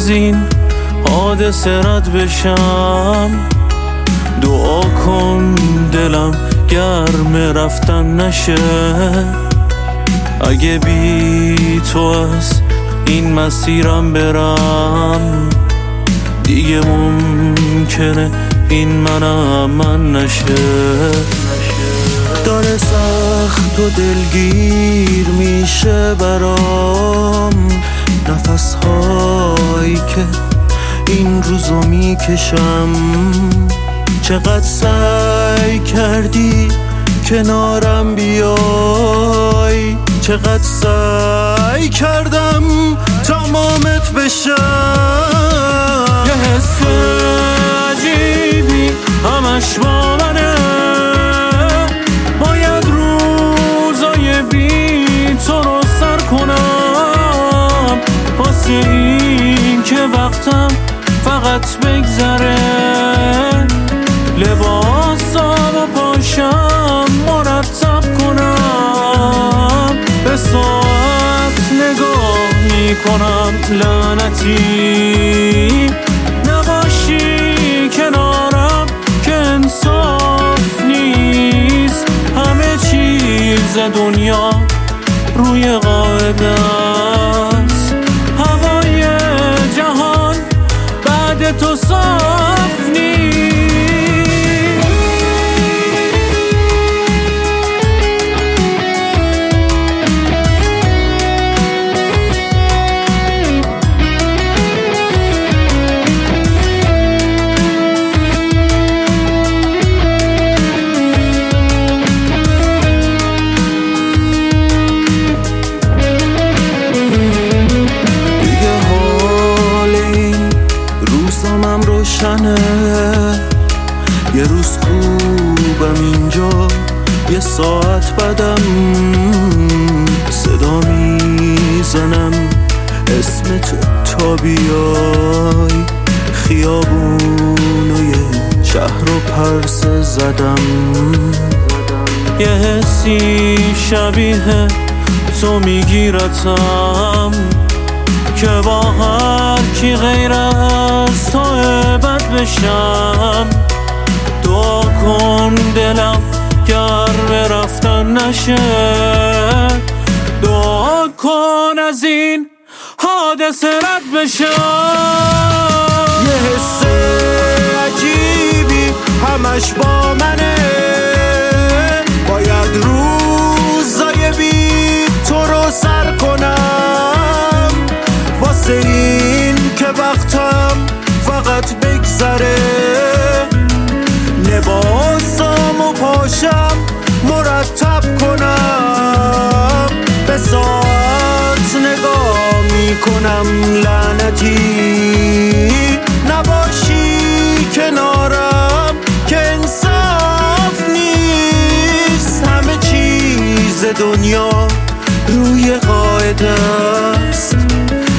از این حادثه رد بشم. دعا کن دلم گرم رفتن نشه. اگه بی تو از این مسیرم برم، دیگه ممکنه این من نشه. داره سخت و دلگیر میشه برام نفس‌هایی که این روزو میکشم. چقدر سعی کردی کنارم بیای، چقدر سعی کردم تمامت بشم. یه حس عجیبی همش با منه، باید روزای بی تو رو سر کنم، واسه این که وقتم فقط بگذره. لباسامو پاشم مرتب کنم، به ساعت نگاه میکنم لعنتی نباشی کنارم که انصاف نیست. همه چیز دنیا روی قاعده است، هوای جهان بعد تو صاف نیست. یه روز خوبم اینجا، یه ساعت بعدم صدا میزنم اسمت تا بیای. خیابونوی شهر رو پرسه زدم، یه حسی شبیه تو میگیرتم که با هر کی غیر از تو بد بشم. دعا کن دلم گرم رفتن نشه، دعا کن از این حادثه رد بشم. یه حس عجیبی همش با منه، باید روزای بی تو رو سر کنم، واسه این که وقتم فقط بگذره. لباسامو پاشم مرتب کنم، به ساعت نگاه میکنم لعنتی نباشی کنارم که انصاف نیست. همه چیز دنیا روی قاعده است،